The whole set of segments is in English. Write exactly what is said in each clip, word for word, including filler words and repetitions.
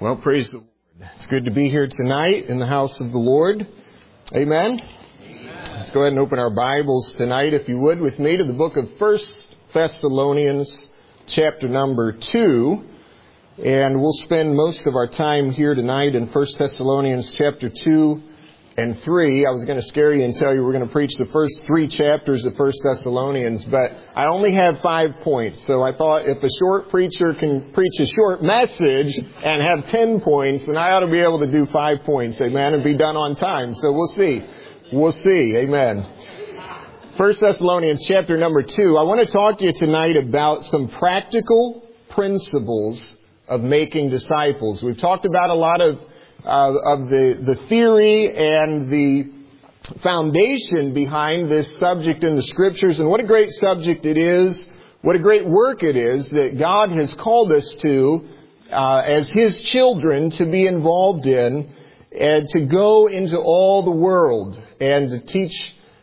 Well, praise the Lord. It's good to be here tonight in the house of the Lord. Amen? Amen. Let's go ahead and open our Bibles tonight, if you would, with me to the book of First Thessalonians, chapter number two. And we'll spend most of our time here tonight in First Thessalonians, chapter two and three. I was going to scare you and tell you we're going to preach the first three chapters of First Thessalonians, but I only have five points. So I thought if a short preacher can preach a short message and have ten points, then I ought to be able to do five points, amen, and be done on time. So we'll see. We'll see, amen. First Thessalonians chapter number two. I want to talk to you tonight about some practical principles of making disciples. We've talked about a lot of Uh, of the, the theory and the foundation behind this subject in the Scriptures. And what a great subject it is. What a great work it is that God has called us to, uh, as His children, to be involved in and to go into all the world and to teach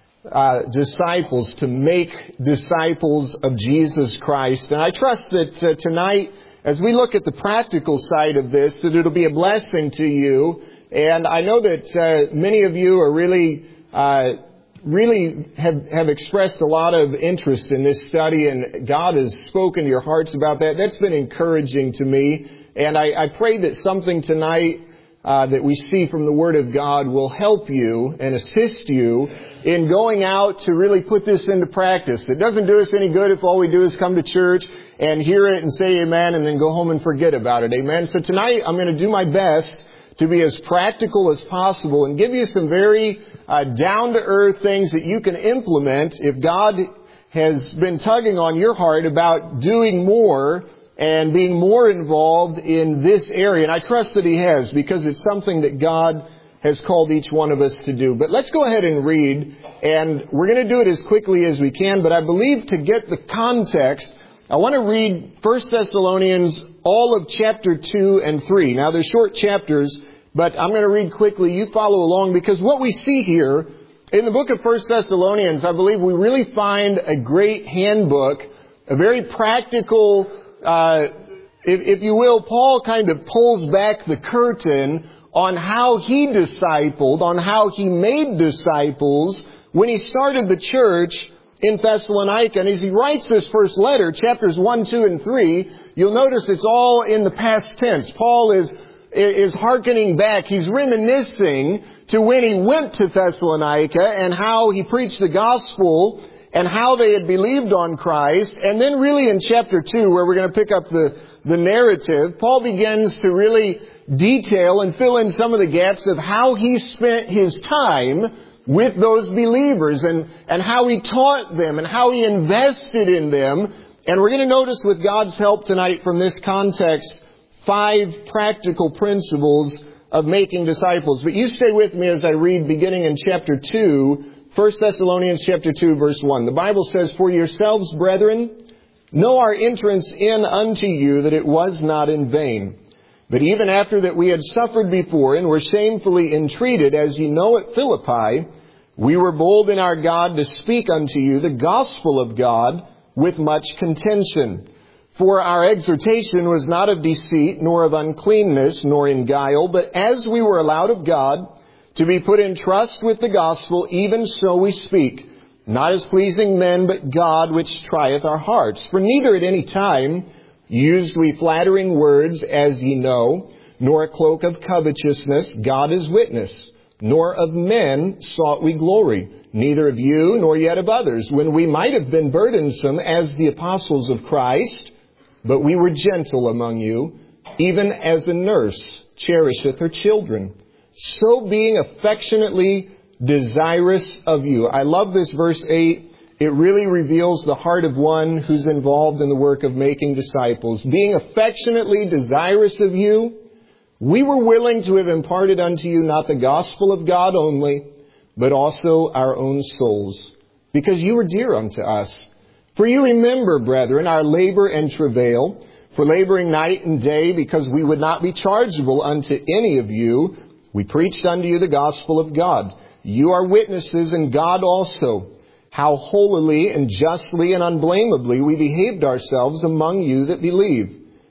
uh, disciples, to make disciples of Jesus Christ. And I trust that uh, tonight, as we look at the practical side of this, that it'll be a blessing to you. And I know that uh, many of you are really, uh, really have, have expressed a lot of interest in this study, and God has spoken to your hearts about that. That's been encouraging to me. And I, I pray that something tonight uh, that we see from the Word of God will help you and assist you in going out to really put this into practice. It doesn't do us any good if all we do is come to church and hear it and say amen and then go home and forget about it. Amen. So tonight I'm going to do my best to be as practical as possible and give you some very uh, down-to-earth things that you can implement if God has been tugging on your heart about doing more and being more involved in this area. And I trust that He has, because it's something that God has called each one of us to do. But let's go ahead and read, and we're going to do it as quickly as we can. But I believe to get the context, I want to read First Thessalonians, all of chapter two and three. Now, they're short chapters, but I'm going to read quickly. You follow along, because what we see here in the book of First Thessalonians, I believe we really find a great handbook, a very practical, uh, if, if you will, Paul kind of pulls back the curtain on how he discipled, on how he made disciples when he started the church in Thessalonica. And as he writes this first letter, chapters one, two, and three, you'll notice it's all in the past tense. Paul is is hearkening back. He's reminiscing to when he went to Thessalonica and how he preached the gospel and how they had believed on Christ. And then really in chapter two, where we're going to pick up the, the narrative, Paul begins to really detail and fill in some of the gaps of how he spent his time with those believers and, and how he taught them and how he invested in them. And we're going to notice, with God's help tonight from this context, five practical principles of making disciples. But you stay with me as I read beginning in chapter two, First Thessalonians chapter two, verse one. The Bible says, "For yourselves, brethren, know our entrance in unto you, that it was not in vain. But even after that we had suffered before and were shamefully entreated, as ye know at Philippi, we were bold in our God to speak unto you the gospel of God with much contention. For our exhortation was not of deceit, nor of uncleanness, nor in guile, but as we were allowed of God to be put in trust with the gospel, even so we speak, not as pleasing men, but God which trieth our hearts. For neither at any time used we flattering words, as ye know, nor a cloak of covetousness, God is witness, nor of men sought we glory, neither of you, nor yet of others, when we might have been burdensome as the apostles of Christ, but we were gentle among you, even as a nurse cherisheth her children, so being affectionately desirous of you." I love this verse eight. It really reveals the heart of one who's involved in the work of making disciples. "Being affectionately desirous of you, we were willing to have imparted unto you not the gospel of God only, but also our own souls, because you were dear unto us. For you remember, brethren, our labor and travail, for laboring night and day, because we would not be chargeable unto any of you, we preached unto you the gospel of God. You are witnesses, and God also, how holily and justly and unblameably we behaved ourselves among you that believe.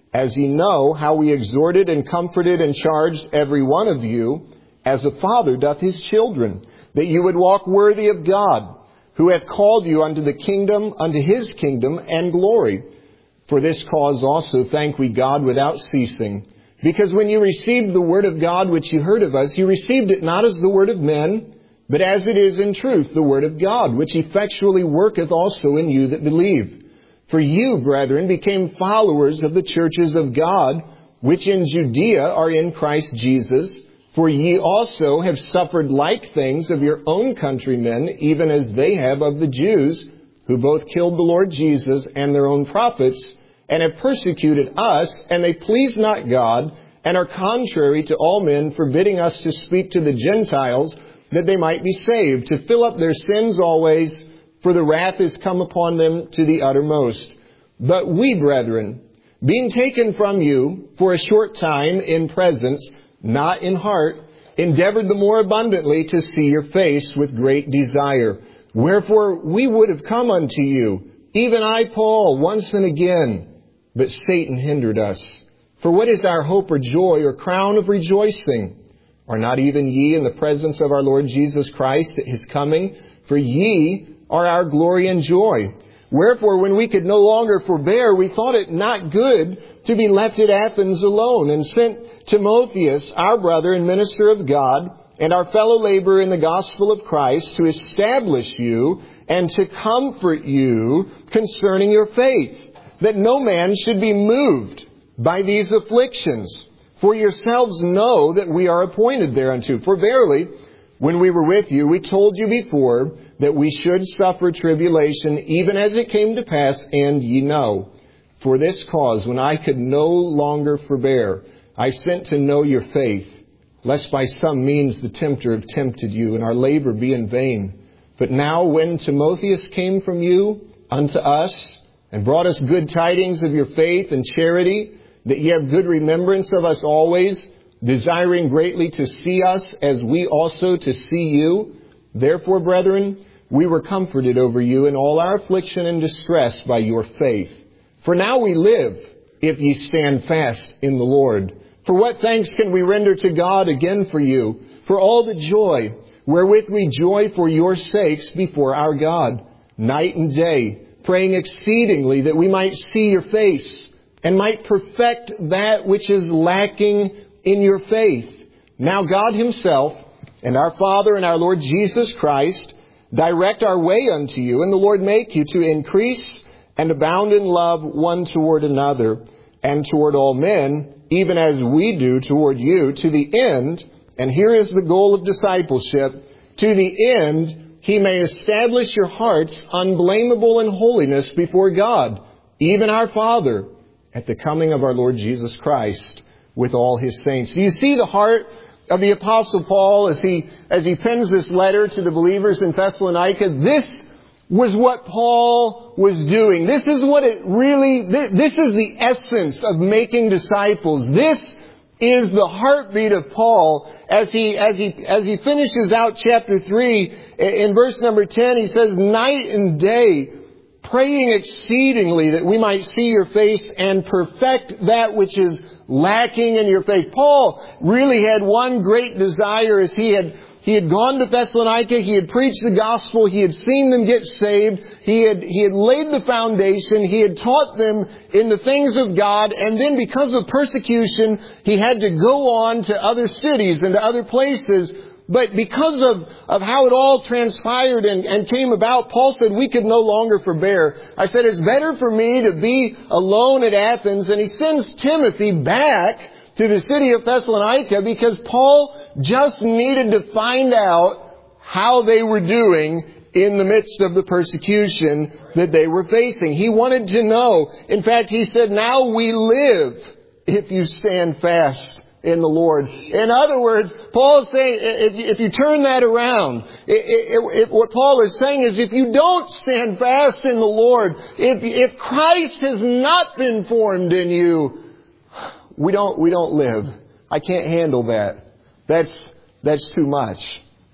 as ye know how we exhorted and comforted and charged every one of you, as a father doth his children, that you would walk worthy of God, who hath called you unto the kingdom, unto his kingdom and glory. For this cause also thank we God without ceasing, because when you received the word of God which you heard of us, you received it not as the word of men, but as it is in truth the word of God, which effectually worketh also in you that believe. For you, brethren, became followers of the churches of God, which in Judea are in Christ Jesus. For ye also have suffered like things of your own countrymen, even as they have of the Jews, who both killed the Lord Jesus and their own prophets, and have persecuted us, and they please not God, and are contrary to all men, forbidding us to speak to the Gentiles, that they might be saved, to fill up their sins always, for the wrath is come upon them to the uttermost. But we, brethren, being taken from you for a short time in presence, not in heart, endeavored the more abundantly to see your face with great desire. Wherefore we would have come unto you, even I, Paul, once and again, but Satan hindered us. For what is our hope or joy or crown of rejoicing? Are not even ye in the presence of our Lord Jesus Christ at his coming? For ye are our glory and joy. Wherefore, when we could no longer forbear, we thought it not good to be left at Athens alone, and sent Timotheus, our brother and minister of God, and our fellow laborer in the gospel of Christ, to establish you and to comfort you concerning your faith, that no man should be moved by these afflictions. For yourselves know that we are appointed thereunto. For verily, when we were with you, we told you before that we should suffer tribulation, even as it came to pass, and ye know. For this cause, when I could no longer forbear, I sent to know your faith, lest by some means the tempter have tempted you, and our labor be in vain. But now when Timotheus came from you unto us, and brought us good tidings of your faith and charity, that ye have good remembrance of us always, desiring greatly to see us, as we also to see you. Therefore, brethren, we were comforted over you in all our affliction and distress by your faith. For now we live, if ye stand fast in the Lord. For what thanks can we render to God again for you, for all the joy wherewith we joy for your sakes before our God, night and day, praying exceedingly that we might see your face, and might perfect that which is lacking in your faith. Now God himself, and our Father and our Lord Jesus Christ, direct our way unto you, and the Lord make you to increase and abound in love one toward another, and toward all men, even as we do toward you, to the end, and here is the goal of discipleship, to the end he may establish your hearts unblameable in holiness before God, even our Father, at the coming of our Lord Jesus Christ with all his saints. Do you see the heart of the Apostle Paul as he as he pens this letter to the believers in Thessalonica? This was what Paul was doing. This is what it really, this is the essence of making disciples. This is the heartbeat of Paul as he, as he, as he finishes out chapter three. In verse number ten, he says, night and day, praying exceedingly that we might see your face and perfect that which is lacking in your faith. Paul really had one great desire as he had He had gone to Thessalonica. He had preached the gospel. He had seen them get saved. He had, he had laid the foundation. He had taught them in the things of God. And then because of persecution, he had to go on to other cities and to other places. But because of, of how it all transpired and, and came about, Paul said we could no longer forbear. I said, it's better for me to be alone at Athens. And he sends Timothy back to the city of Thessalonica because Paul just needed to find out how they were doing in the midst of the persecution that they were facing. He wanted to know. In fact, he said, now we live if you stand fast in the Lord. In other words, Paul is saying, if, if you turn that around, it, it, it, what Paul is saying is if you don't stand fast in the Lord, if, if Christ has not been formed in you, we don't, we don't live. I can't handle that. That's, that's too much.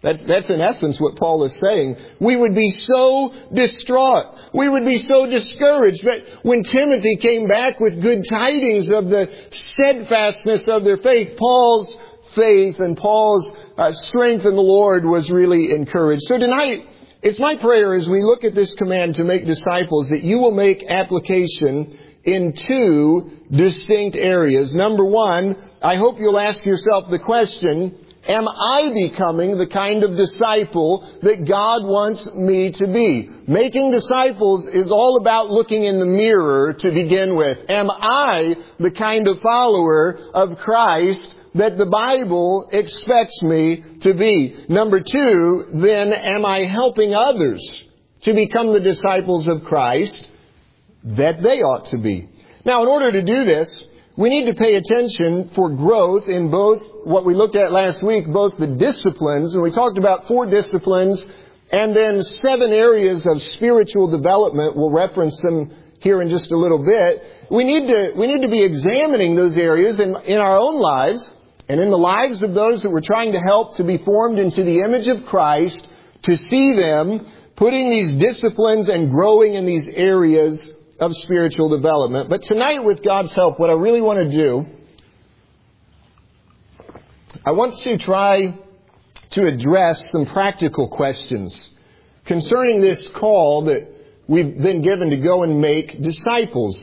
That's, that's in essence what Paul is saying. We would be so distraught. We would be so discouraged. But when Timothy came back with good tidings of the steadfastness of their faith, Paul's faith and Paul's uh, strength in the Lord was really encouraged. So tonight, it's my prayer as we look at this command to make disciples that you will make application in two distinct areas. Number one, I hope you'll ask yourself the question, am I becoming the kind of disciple that God wants me to be? Making disciples is all about looking in the mirror to begin with. Am I the kind of follower of Christ that the Bible expects me to be? Number two, then, am I helping others to become the disciples of Christ that they ought to be? Now, in order to do this, we need to pay attention for growth in both what we looked at last week, both the disciplines, and we talked about four disciplines, and then seven areas of spiritual development. We'll reference them here in just a little bit. We need to, we need to be examining those areas in, in our own lives and in the lives of those that we're trying to help to be formed into the image of Christ, to see them putting these disciplines and growing in these areas of spiritual development. But tonight, with God's help, what I really want to do, I want to try to address some practical questions concerning this call that we've been given to go and make disciples.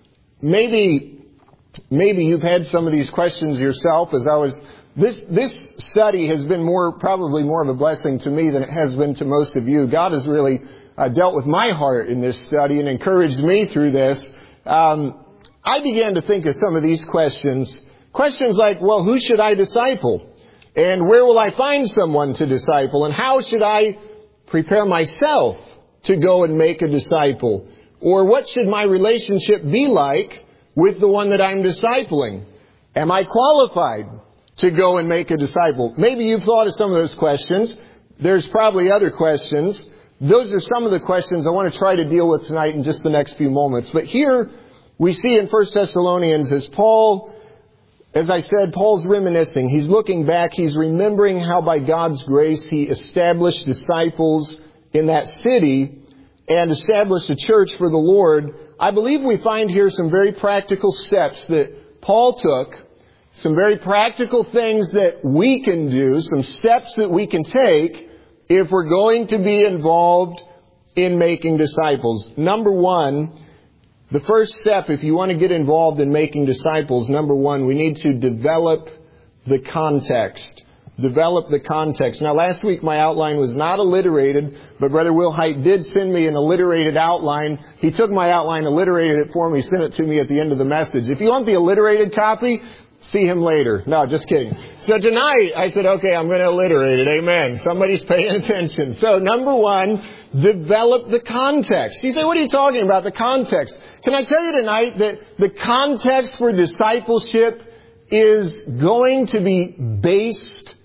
Maybe, maybe you've had some of these questions yourself. As I was, this this study has been more, probably more of a blessing to me than it has been to most of you. God has really uh, dealt with my heart in this study and encouraged me through this. Um, I began to think of some of these questions. Questions like, well, who should I disciple? And where will I find someone to disciple? And how should I prepare myself to go and make a disciple? Or what should my relationship be like with the one that I'm discipling? Am I qualified to go and make a disciple? Maybe you've thought of some of those questions. There's probably other questions. Those are some of the questions I want to try to deal with tonight in just the next few moments. But here we see in First Thessalonians, as Paul, as I said, Paul's reminiscing. He's looking back. He's remembering how by God's grace He established disciples in that city and established a church for the Lord. I believe we find here some very practical steps that Paul took, some very practical things that we can do, some steps that we can take if we're going to be involved in making disciples. Number one, the first step, if you want to get involved in making disciples, number one, we need to develop the context. Develop the context. Now, last week my outline was not alliterated, but Brother Will Height did send me an alliterated outline. He took my outline, alliterated it for me, sent it to me at the end of the message. If you want the alliterated copy, see him later. No, just kidding. So tonight, I said, okay, I'm going to alliterate it. Amen. Somebody's paying attention. So number one, develop the context. You say, what are you talking about, the context? Can I tell you tonight that the context for discipleship is going to be based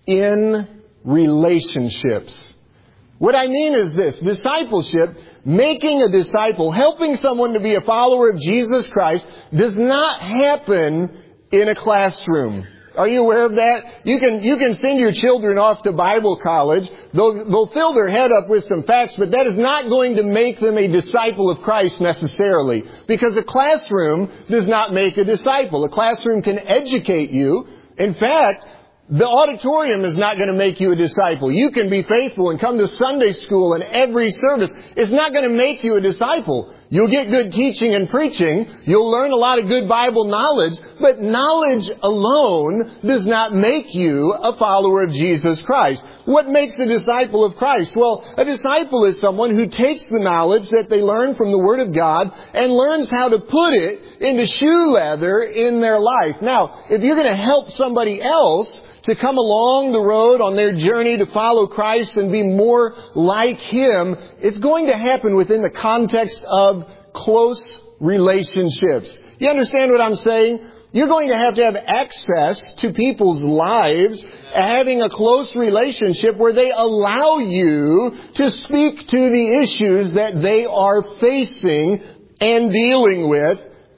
in relationships. What I mean is this: discipleship, making a disciple, helping someone to be a follower of Jesus Christ, does not happen in a classroom. Are you aware of that? You can, you can send your children off to Bible college. They'll, they'll fill their head up with some facts, but that is not going to make them a disciple of Christ necessarily. Because a classroom does not make a disciple. A classroom can educate you. In fact, the auditorium is not going to make you a disciple. You can be faithful and come to Sunday school and every service. It's not going to make you a disciple. You'll get good teaching and preaching. You'll learn a lot of good Bible knowledge. But knowledge alone does not make you a follower of Jesus Christ. What makes a disciple of Christ? Well, a disciple is someone who takes the knowledge that they learn from the Word of God and learns how to put it into shoe leather in their life. Now, if you're going to help somebody else to come along the road on their journey to follow Christ and be more like Him, it's going to happen within the context of close relationships. You understand what I'm saying? You're going to have to have access to people's lives, having a close relationship where they allow you to speak to the issues that they are facing and dealing with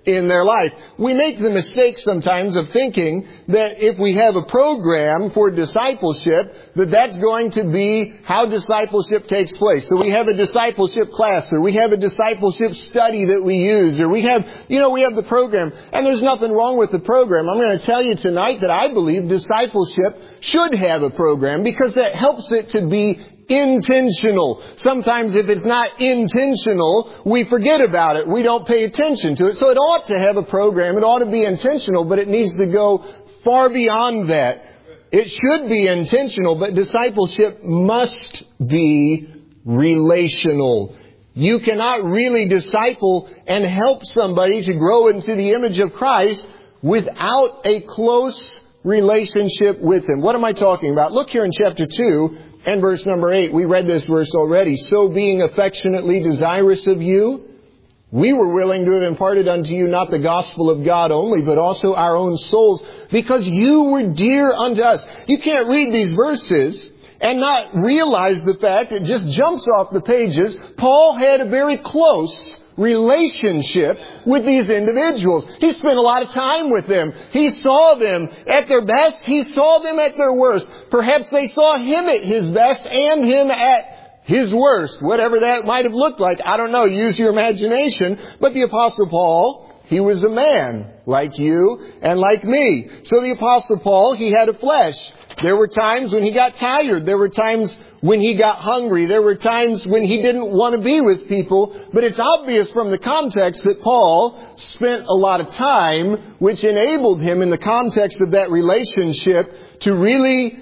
in their life. We make the mistake sometimes of thinking that if we have a program for discipleship, that that's going to be how discipleship takes place. So we have a discipleship class, or we have a discipleship study that we use, or we have, you know, we have the program. And there's nothing wrong with the program. I'm going to tell you tonight that I believe discipleship should have a program because that helps it to be intentional. Sometimes if it's not intentional, we forget about it. We don't pay attention to it. So it ought to have a program. It ought to be intentional, but it needs to go far beyond that. It should be intentional, but discipleship must be relational. You cannot really disciple and help somebody to grow into the image of Christ without a close relationship with Him. What am I talking about? Look here in chapter two and verse number eight. We read this verse already. So being affectionately desirous of you, we were willing to have imparted unto you not the gospel of God only, but also our own souls, because you were dear unto us. You can't read these verses and not realize the fact, it just jumps off the pages. Paul had a very close relationship with these individuals. He spent a lot of time with them. He saw them at their best. He saw them at their worst. Perhaps they saw him at his best and him at his worst. Whatever that might have looked like. I don't know. Use your imagination. But the Apostle Paul, he was a man like you and like me. So the Apostle Paul, he had a flesh. There were times when he got tired. There were times when he got hungry. There were times when he didn't want to be with people. But it's obvious from the context that Paul spent a lot of time, which enabled him in the context of that relationship to really,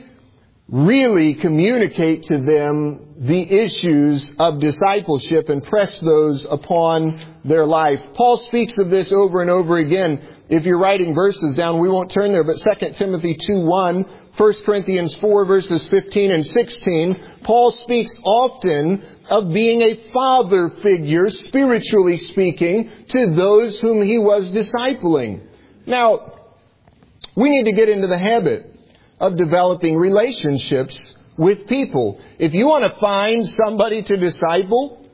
really communicate to them the issues of discipleship and press those upon their life. Paul speaks of this over and over again. If you're writing verses down, we won't turn there, but Second Timothy two one, First Corinthians four verses fifteen and sixteen, Paul speaks often of being a father figure, spiritually speaking, to those whom he was discipling. Now, we need to get into the habit of developing relationships with people. If you want to find somebody to disciple,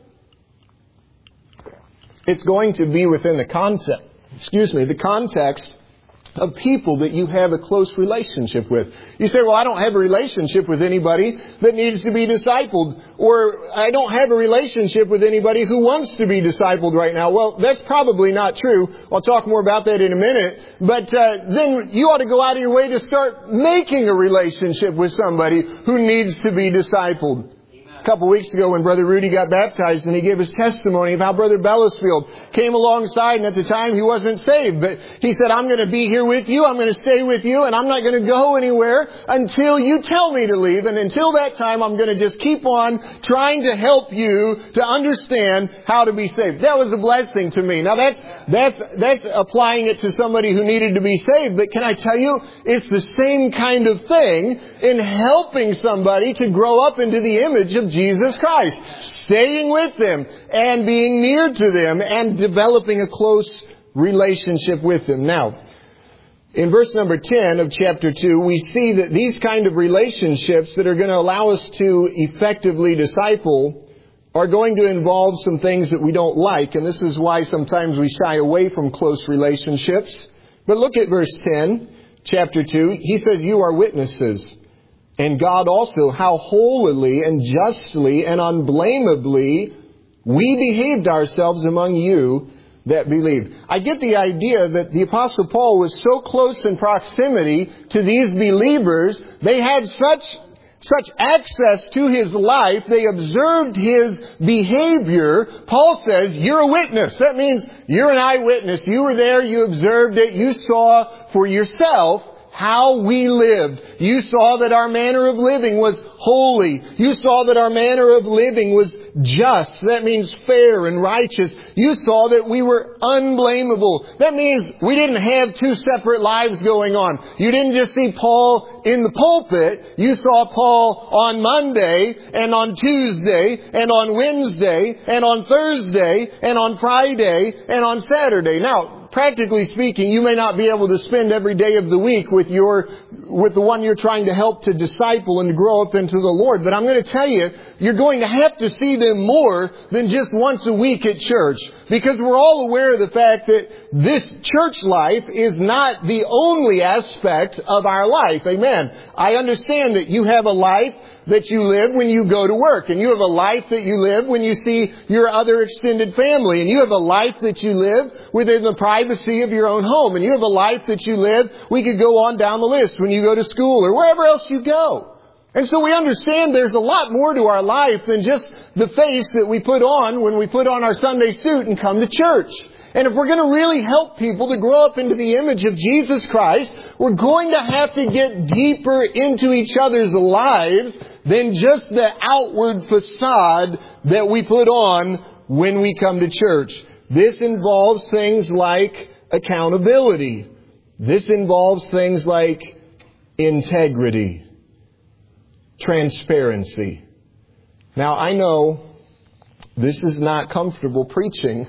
it's going to be within the concept, excuse me, the context of people that you have a close relationship with. You say, well, I don't have a relationship with anybody that needs to be discipled. Or I don't have a relationship with anybody who wants to be discipled right now. Well, that's probably not true. I'll talk more about that in a minute. But uh, then you ought to go out of your way to start making a relationship with somebody who needs to be discipled. A couple of weeks ago when Brother Rudy got baptized and he gave his testimony of how Brother Bellisfield came alongside, and at the time he wasn't saved, but he said, I'm going to be here with you, I'm going to stay with you, and I'm not going to go anywhere until you tell me to leave, and until that time I'm going to just keep on trying to help you to understand how to be saved. That was a blessing to me. Now that's, that's, that's applying it to somebody who needed to be saved, but can I tell you, it's the same kind of thing in helping somebody to grow up into the image of Jesus Christ, staying with them and being near to them and developing a close relationship with them. Now, in verse number ten of chapter two, we see that these kind of relationships that are going to allow us to effectively disciple are going to involve some things that we don't like. And this is why sometimes we shy away from close relationships. But look at verse ten, chapter two. He says, you are witnesses. And God also, how holily and justly and unblameably we behaved ourselves among you that believe. I get the idea that the Apostle Paul was so close in proximity to these believers, they had such such access to his life, they observed his behavior. Paul says, you're a witness. That means you're an eyewitness. You were there, you observed it, you saw for yourself how we lived. You saw that our manner of living was holy. You saw that our manner of living was just. That means fair and righteous. You saw that we were unblameable. That means we didn't have two separate lives going on. You didn't just see Paul in the pulpit. You saw Paul on Monday and on Tuesday and on Wednesday and on Thursday and on Friday and on Saturday. Now, practically speaking, you may not be able to spend every day of the week with your, with the one you're trying to help to disciple and to grow up into the Lord. But I'm going to tell you, you're going to have to see them more than just once a week at church. Because we're all aware of the fact that this church life is not the only aspect of our life. Amen. I understand that you have a life that you live when you go to work. And you have a life that you live when you see your other extended family. And you have a life that you live within the privacy of your own home. And you have a life that you live, we could go on down the list, when you go to school or wherever else you go. And so we understand there's a lot more to our life than just the face that we put on when we put on our Sunday suit and come to church. And if we're going to really help people to grow up into the image of Jesus Christ, we're going to have to get deeper into each other's lives than just the outward facade that we put on when we come to church. This involves things like accountability. This involves things like integrity, transparency. Now, I know this is not comfortable preaching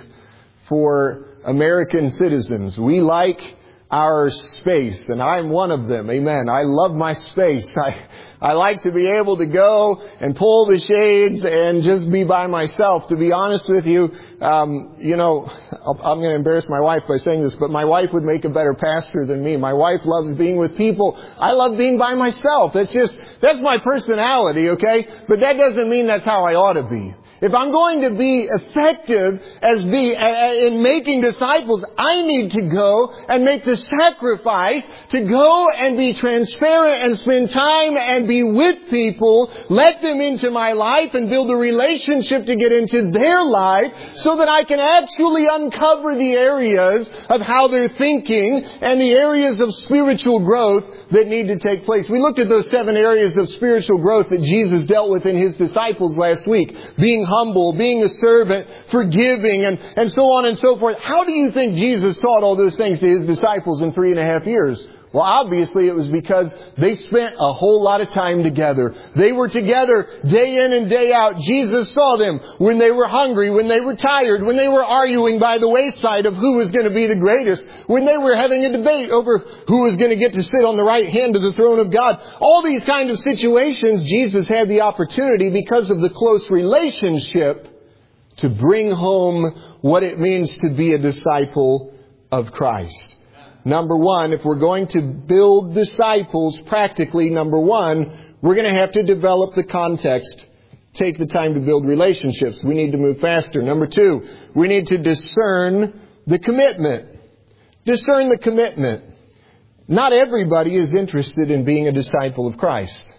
for American citizens. We like our space, and I'm one of them. Amen. I love my space. I I like to be able to go and pull the shades and just be by myself. To be honest with you, um, you know, I'm going to embarrass my wife by saying this, but my wife would make a better pastor than me. My wife loves being with people. I love being by myself. That's just, that's my personality, okay? But that doesn't mean that's how I ought to be. If I'm going to be effective as be in making disciples, I need to go and make the sacrifice to go and be transparent and spend time and be with people, let them into my life and build a relationship to get into their life so that I can actually uncover the areas of how they're thinking and the areas of spiritual growth that need to take place. We looked at those seven areas of spiritual growth that Jesus dealt with in His disciples last week. Being humble, being a servant, forgiving, and, and so on and so forth. How do you think Jesus taught all those things to His disciples in three and a half years? Well, obviously it was because they spent a whole lot of time together. They were together day in and day out. Jesus saw them when they were hungry, when they were tired, when they were arguing by the wayside of who was going to be the greatest, when they were having a debate over who was going to get to sit on the right hand of the throne of God. All these kind of situations, Jesus had the opportunity, because of the close relationship, to bring home what it means to be a disciple of Christ. Number one, if we're going to build disciples practically, number one, we're going to have to develop the context. Take the time to build relationships. We need to move faster. Number two, we need to discern the commitment. Discern the commitment. Not everybody is interested in being a disciple of Christ.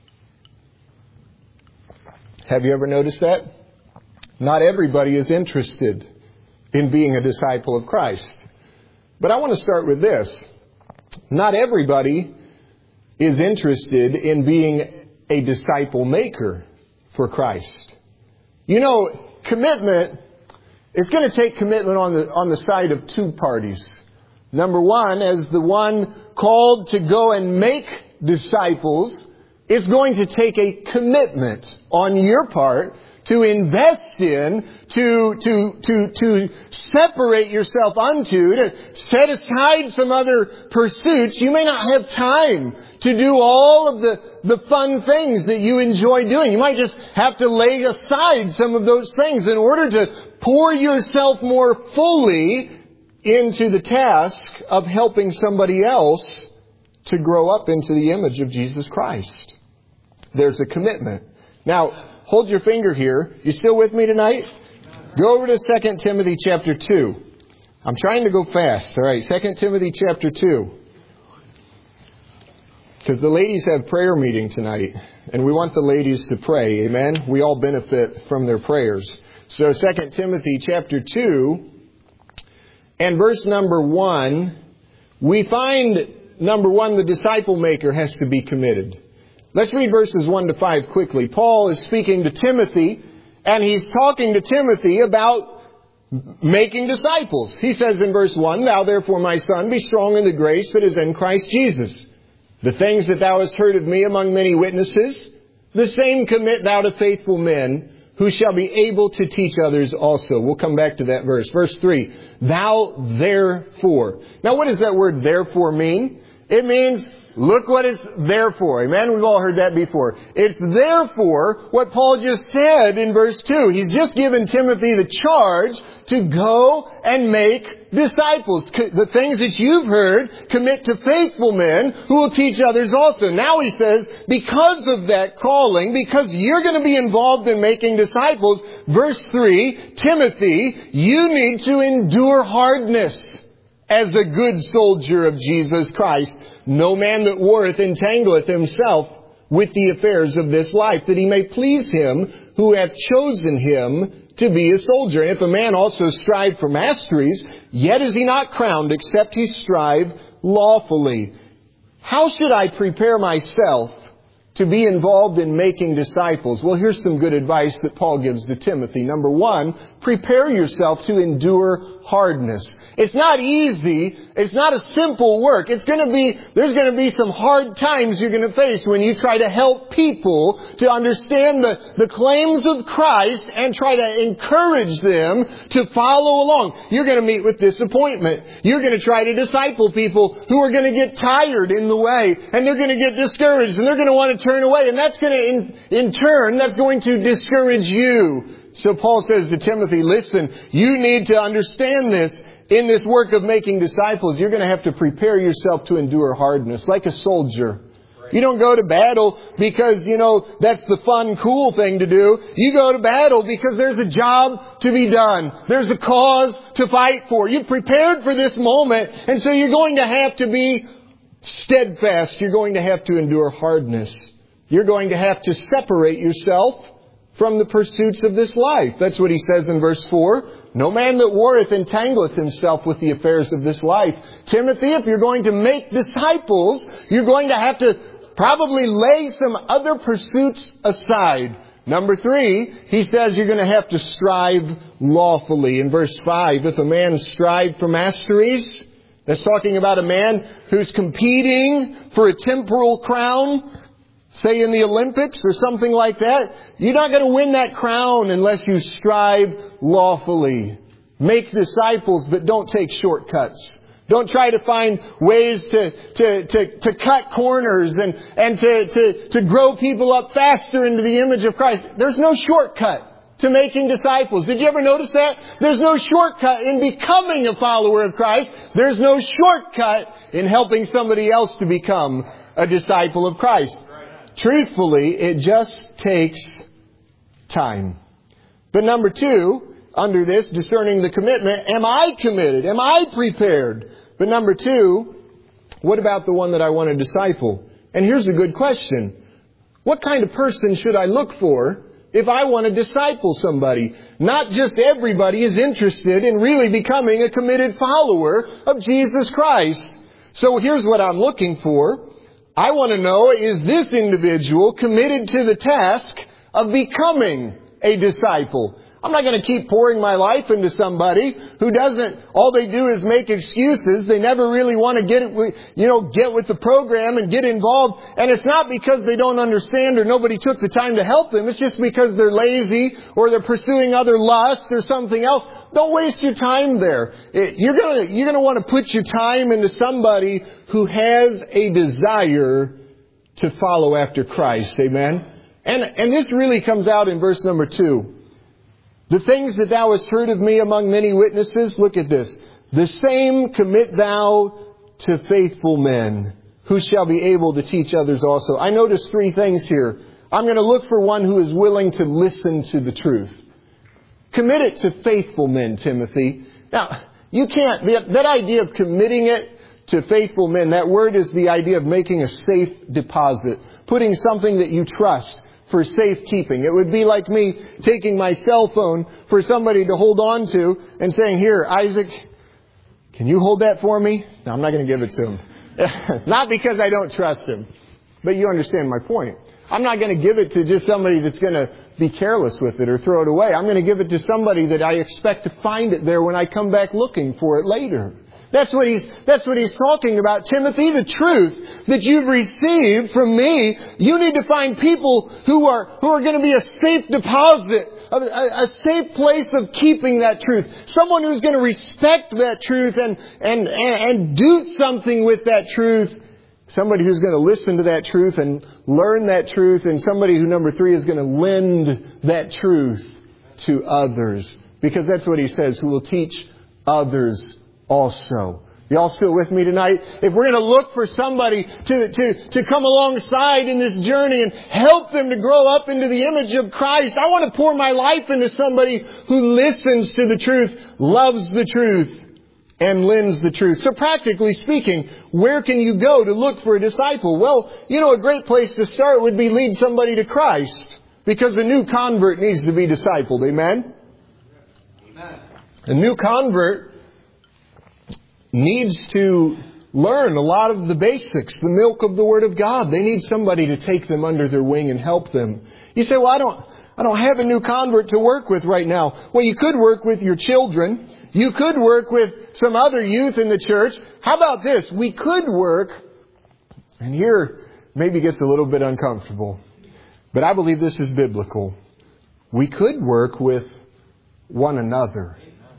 Have you ever noticed that? Not everybody is interested in being a disciple of Christ. But I want to start with this. Not everybody is interested in being a disciple maker for Christ. You know, commitment, it's going to take commitment on the, on the side of two parties. Number one, as the one called to go and make disciples, it's going to take a commitment on your part to invest in, to, to, to, to separate yourself unto, to set aside some other pursuits. You may not have time to do all of the, the fun things that you enjoy doing. You might just have to lay aside some of those things in order to pour yourself more fully into the task of helping somebody else to grow up into the image of Jesus Christ. There's a commitment. Now, hold your finger here. You still with me tonight? Go over to Second Timothy chapter two. I'm trying to go fast. All right, Second Timothy chapter two. Because the ladies have prayer meeting tonight. And we want the ladies to pray. Amen? We all benefit from their prayers. So Second Timothy chapter two and verse number one. We find, number one, the disciple maker has to be committed. Let's read verses one to five quickly. Paul is speaking to Timothy, and he's talking to Timothy about making disciples. He says in verse one, "Thou therefore, my son, be strong in the grace that is in Christ Jesus. The things that thou hast heard of me among many witnesses, the same commit thou to faithful men, who shall be able to teach others also. We'll come back to that verse. Verse three, thou therefore. Now what does that word therefore mean? It means, look what it's there for. Amen? We've all heard that before. It's therefore what Paul just said in verse two. He's just given Timothy the charge to go and make disciples. The things that you've heard, commit to faithful men who will teach others also. Now he says, because of that calling, because you're going to be involved in making disciples, verse three, Timothy, you need to endure hardness as a good soldier of Jesus Christ. No man that warreth entangleth himself with the affairs of this life, that he may please him who hath chosen him to be a soldier. And if a man also strive for masteries, yet is he not crowned, except he strive lawfully. How should I prepare myself to be involved in making disciples? Well, here's some good advice that Paul gives to Timothy. Number one, prepare yourself to endure hardness. It's not easy. It's not a simple work. It's going to be, there's going to be some hard times you're going to face when you try to help people to understand the, the claims of Christ and try to encourage them to follow along. You're going to meet with disappointment. You're going to try to disciple people who are going to get tired in the way, and they're going to get discouraged, and they're going to want to turn away, and that's going to, in, in turn, that's going to discourage you. So Paul says to Timothy, listen, you need to understand this. In this work of making disciples, you're going to have to prepare yourself to endure hardness, like a soldier. You don't go to battle because, you know, that's the fun, cool thing to do. You go to battle because there's a job to be done. There's a cause to fight for. You've prepared for this moment, and so you're going to have to be steadfast. You're going to have to endure hardness. You're going to have to separate yourself from the pursuits of this life. That's what he says in verse four. No man that warreth entangleth himself with the affairs of this life. Timothy, if you're going to make disciples, you're going to have to probably lay some other pursuits aside. Number three, he says you're going to have to strive lawfully. In verse five, if a man strive for masteries, that's talking about a man who's competing for a temporal crown, say in the Olympics or something like that. You're not going to win that crown unless you strive lawfully. Make disciples, but don't take shortcuts. Don't try to find ways to, to, to, to cut corners and, and to, to, to grow people up faster into the image of Christ. There's no shortcut to making disciples. Did you ever notice that? There's no shortcut in becoming a follower of Christ. There's no shortcut in helping somebody else to become a disciple of Christ. Truthfully, it just takes time. But number two, under this, discerning the commitment, am I committed? Am I prepared? But number two, what about the one that I want to disciple? And here's a good question. What kind of person should I look for if I want to disciple somebody? Not just everybody is interested in really becoming a committed follower of Jesus Christ. So here's what I'm looking for. I want to know, is this individual committed to the task of becoming a disciple? I'm not going to keep pouring my life into somebody who doesn't, all they do is make excuses. They never really want to get it, with, you know, get with the program and get involved. And it's not because they don't understand or nobody took the time to help them. It's just because they're lazy or they're pursuing other lusts or something else. Don't waste your time there. You're going to, you're going to want to put your time into somebody who has a desire to follow after Christ. Amen. And, and this really comes out in verse number two. The things that thou hast heard of me among many witnesses, look at this. The same commit thou to faithful men, who shall be able to teach others also. I notice three things here. I'm going to look for one who is willing to listen to the truth. Commit it to faithful men, Timothy. Now, you can't, that idea of committing it to faithful men, that word is the idea of making a safe deposit, putting something that you trust for safekeeping. It would be like me taking my cell phone for somebody to hold on to and saying, here, Isaac, can you hold that for me? No, I'm not going to give it to him. Not because I don't trust him, but you understand my point. I'm not going to give it to just somebody that's going to be careless with it or throw it away. I'm going to give it to somebody that I expect to find it there when I come back looking for it later. That's what he's, that's what he's talking about. Timothy, the truth that you've received from me, you need to find people who are, who are going to be a safe deposit, a, a, a safe place of keeping that truth. Someone who's going to respect that truth and, and, and, and do something with that truth. Somebody who's going to listen to that truth and learn that truth. And somebody who, number three, is going to lend that truth to others. Because that's what he says, who will teach others also. Y'all still with me tonight? If we're going to look for somebody to, to, to come alongside in this journey and help them to grow up into the image of Christ, I want to pour my life into somebody who listens to the truth, loves the truth, and lends the truth. So practically speaking, where can you go to look for a disciple? Well, you know, a great place to start would be lead somebody to Christ. Because a new convert needs to be discipled. Amen? Amen. A new convert needs to learn a lot of the basics, the milk of the Word of God. They need somebody to take them under their wing and help them. You say, well, I don't, I don't have a new convert to work with right now. Well, you could work with your children. You could work with some other youth in the church. How about this? We could work, and here maybe gets a little bit uncomfortable, but I believe this is biblical. We could work with one another.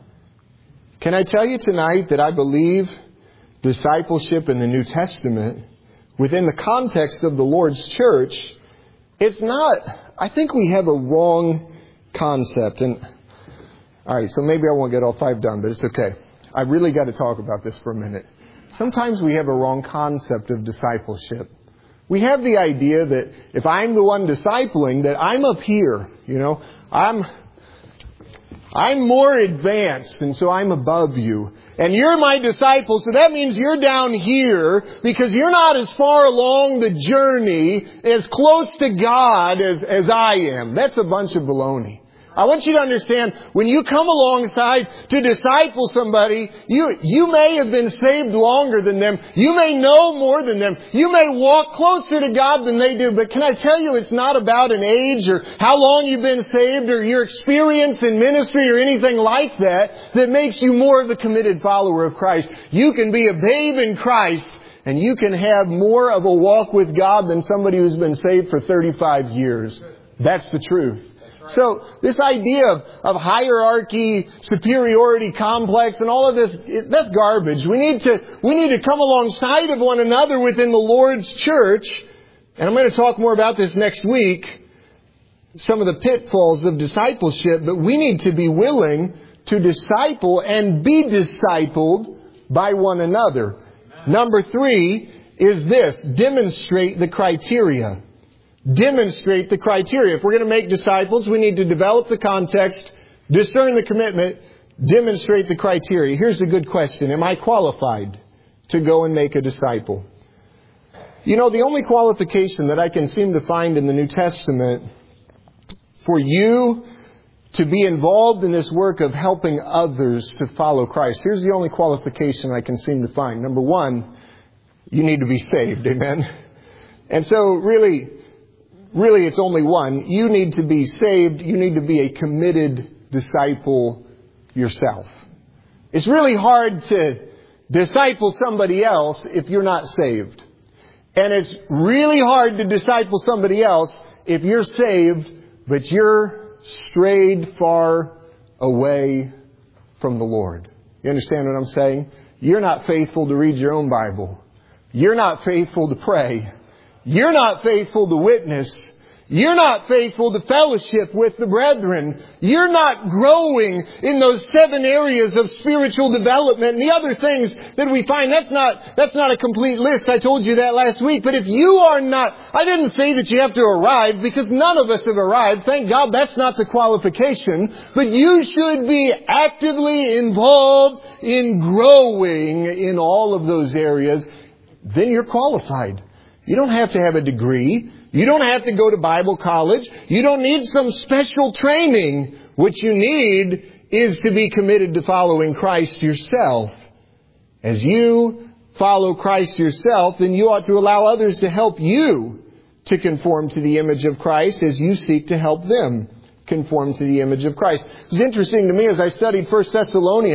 Can I tell you tonight that I believe discipleship in the New Testament, within the context of the Lord's church, it's not, I think we have a wrong concept. And all right, so maybe I won't get all five done, but it's okay. I really got to talk about this for a minute. Sometimes we have a wrong concept of discipleship. We have the idea that if I'm the one discipling, that I'm up here, you know, I'm, I'm more advanced, and so I'm above you. And you're my disciple, so that means you're down here because you're not as far along the journey, as close to God as, as I am. That's a bunch of baloney. I want you to understand, when you come alongside to disciple somebody, you, you may have been saved longer than them. You may know more than them. You may walk closer to God than they do. But can I tell you, it's not about an age or how long you've been saved or your experience in ministry or anything like that that makes you more of a committed follower of Christ. You can be a babe in Christ and you can have more of a walk with God than somebody who's been saved for thirty-five years. That's the truth. So this idea of, of hierarchy, superiority complex, and all of this, it, that's garbage. We need to, we need to come alongside of one another within the Lord's church. And I'm going to talk more about this next week, some of the pitfalls of discipleship, but we need to be willing to disciple and be discipled by one another. Number three is this, demonstrate the criteria. Demonstrate the criteria. If we're going to make disciples, we need to develop the context, discern the commitment, demonstrate the criteria. Here's a good question. Am I qualified to go and make a disciple? You know, the only qualification that I can seem to find in the New Testament for you to be involved in this work of helping others to follow Christ, here's the only qualification I can seem to find. Number one, you need to be saved. Amen? And so really, Really, it's only one. You need to be saved. You need to be a committed disciple yourself. It's really hard to disciple somebody else if you're not saved. And it's really hard to disciple somebody else if you're saved, but you're strayed far away from the Lord. You understand what I'm saying? You're not faithful to read your own Bible. You're not faithful to pray. You're not faithful to witness. You're not faithful to fellowship with the brethren. You're not growing in those seven areas of spiritual development and the other things that we find. That's not, that's not a complete list. I told you that last week. But if you are not, I didn't say that you have to arrive because none of us have arrived. Thank God that's not the qualification. But you should be actively involved in growing in all of those areas. Then you're qualified. You don't have to have a degree. You don't have to go to Bible college. You don't need some special training. What you need is to be committed to following Christ yourself. As you follow Christ yourself, then you ought to allow others to help you to conform to the image of Christ as you seek to help them conform to the image of Christ. It's interesting to me as I studied First Thessalonians,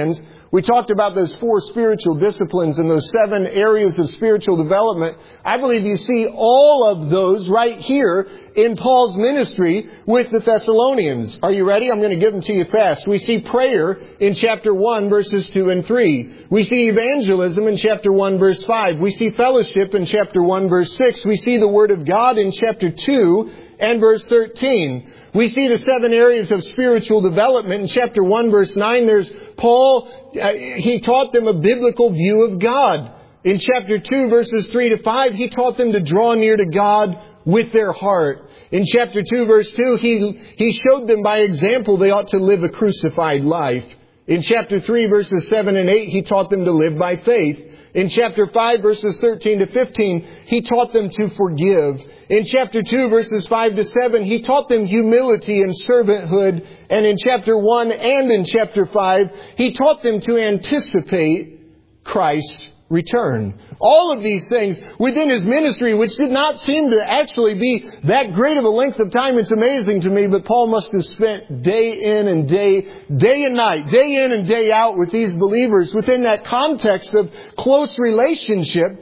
we talked about those four spiritual disciplines and those seven areas of spiritual development. I believe you see all of those right here in Paul's ministry with the Thessalonians. Are you ready? I'm going to give them to you fast. We see prayer in chapter one, verses two and three. We see evangelism in chapter one, verse five. We see fellowship in chapter one, verse six. We see the Word of God in chapter two and verse thirteen. We see the seven areas of spiritual development. In chapter one, verse nine, there's Paul, uh, he taught them a biblical view of God. In chapter two, verses three to five, he taught them to draw near to God with their heart. In chapter two, verse two, he, he showed them by example they ought to live a crucified life. In chapter three, verses seven and eight, he taught them to live by faith. In chapter five, verses thirteen to fifteen, he taught them to forgive. In chapter two, verses five to seven, he taught them humility and servanthood. And in chapter one and in chapter five, he taught them to anticipate Christ's return. All of these things within his ministry, which did not seem to actually be that great of a length of time. It's amazing to me, but Paul must have spent day in and day, day and night, day in and day out with these believers. Within that context of close relationship,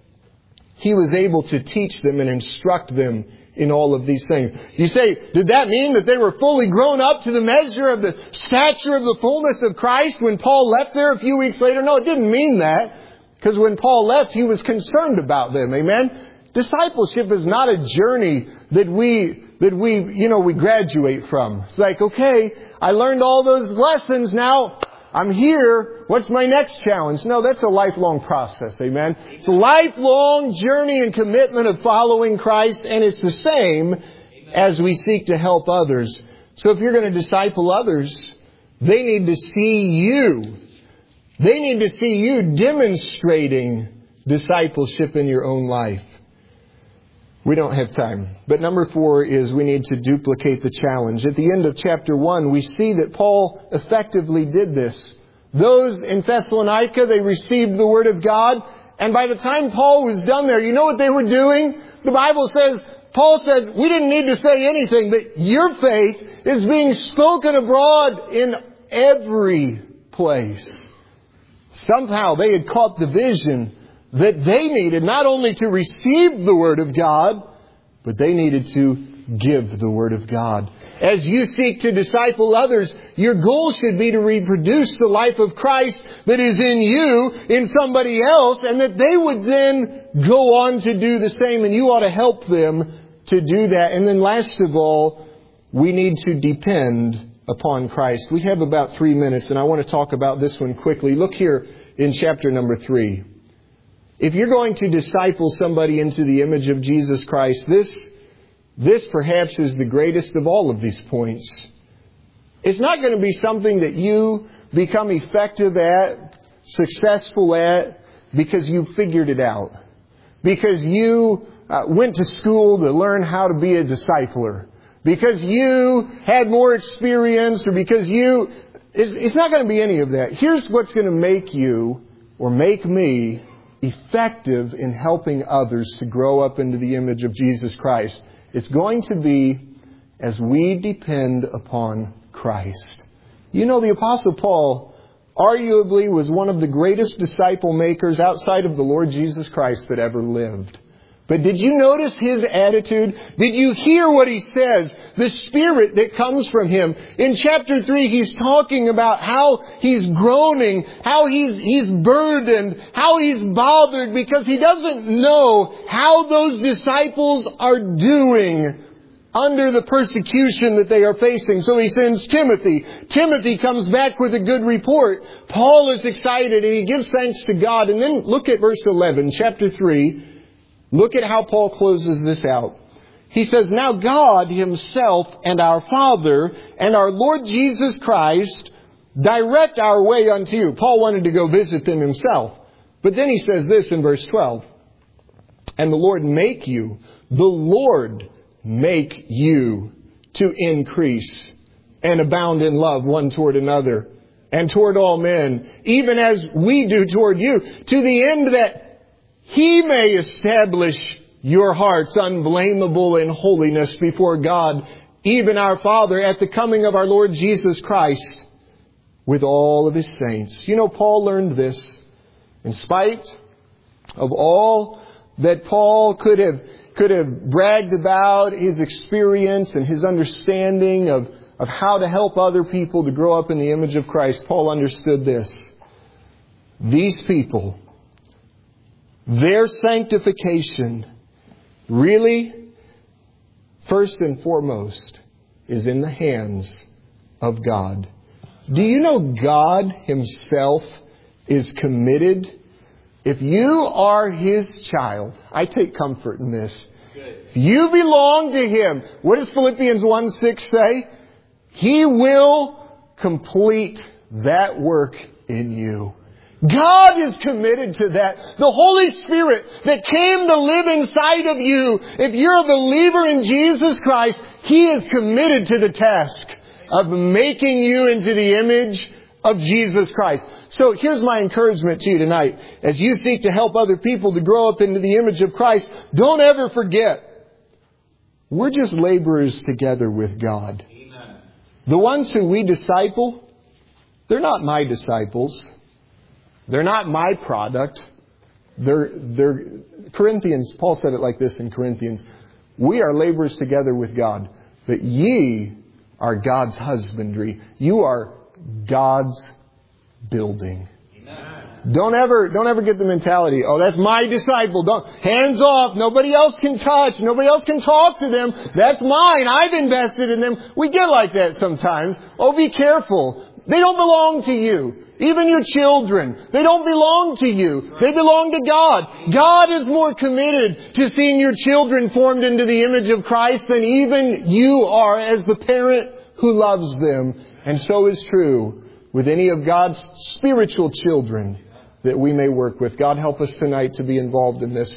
he was able to teach them and instruct them in all of these things. You say, did that mean that they were fully grown up to the measure of the stature of the fullness of Christ when Paul left there a few weeks later? No, it didn't mean that. Because when Paul left, he was concerned about them. Amen? Discipleship is not a journey that we, that we, you know, we graduate from. It's like, okay, I learned all those lessons. Now I'm here. What's my next challenge? No, that's a lifelong process. Amen? It's a lifelong journey and commitment of following Christ. And it's the same as we seek to help others. So if you're going to disciple others, they need to see you. They need to see you demonstrating discipleship in your own life. We don't have time. But number four is we need to duplicate the challenge. At the end of chapter one, we see that Paul effectively did this. Those in Thessalonica, they received the Word of God. And by the time Paul was done there, you know what they were doing? The Bible says, Paul said, we didn't need to say anything, but your faith is being spoken abroad in every place. Somehow they had caught the vision that they needed not only to receive the Word of God, but they needed to give the Word of God. As you seek to disciple others, your goal should be to reproduce the life of Christ that is in you, in somebody else, and that they would then go on to do the same, and you ought to help them to do that. And then last of all, we need to depend upon Christ. We have about three minutes, and I want to talk about this one quickly. Look here in chapter number three. If you're going to disciple somebody into the image of Jesus Christ, this, this perhaps is the greatest of all of these points. It's not going to be something that you become effective at, successful at, because you figured it out. Because you uh, went to school to learn how to be a discipler. Because you had more experience, or because you... It's, it's not going to be any of that. Here's what's going to make you, or make me, effective in helping others to grow up into the image of Jesus Christ. It's going to be as we depend upon Christ. You know, the Apostle Paul arguably was one of the greatest disciple makers outside of the Lord Jesus Christ that ever lived. But did you notice his attitude? Did you hear what he says? The spirit that comes from him. In chapter three, he's talking about how he's groaning, how he's, he's burdened, how he's bothered because he doesn't know how those disciples are doing under the persecution that they are facing. So he sends Timothy. Timothy comes back with a good report. Paul is excited and he gives thanks to God. And then look at verse eleven, chapter three. Look at how Paul closes this out. He says, now God himself and our Father and our Lord Jesus Christ direct our way unto you. Paul wanted to go visit them himself. But then he says this in verse twelve. And the Lord make you, the Lord make you to increase and abound in love one toward another and toward all men, even as we do toward you, to the end that He may establish your hearts unblameable in holiness before God, even our Father, at the coming of our Lord Jesus Christ. with all of His saints. You know, Paul learned this. In spite of all that Paul could have could have bragged about, his experience and his understanding of, of how to help other people to grow up in the image of Christ, Paul understood this. These people, their sanctification, really, first and foremost, is in the hands of God. Do you know God Himself is committed? If you are His child, I take comfort in this. If you belong to Him, what does Philippians one six say? He will complete that work in you. God is committed to that. The Holy Spirit that came to live inside of you, if you're a believer in Jesus Christ, He is committed to the task of making you into the image of Jesus Christ. So here's my encouragement to you tonight. As you seek to help other people to grow up into the image of Christ, don't ever forget, we're just laborers together with God. Amen. The ones who we disciple, they're not my disciples. They're not my product. They're, they're, Corinthians, Paul said it like this in Corinthians. We are laborers together with God, but ye are God's husbandry. You are God's building. Amen. Don't ever, don't ever get the mentality, oh, that's my disciple. Don't, hands off. Nobody else can touch. Nobody else can talk to them. That's mine. I've invested in them. We get like that sometimes. Oh, be careful. They don't belong to you. Even your children. They don't belong to you. They belong to God. God is more committed to seeing your children formed into the image of Christ than even you are as the parent who loves them. And so is true with any of God's spiritual children that we may work with. God help us tonight to be involved in this.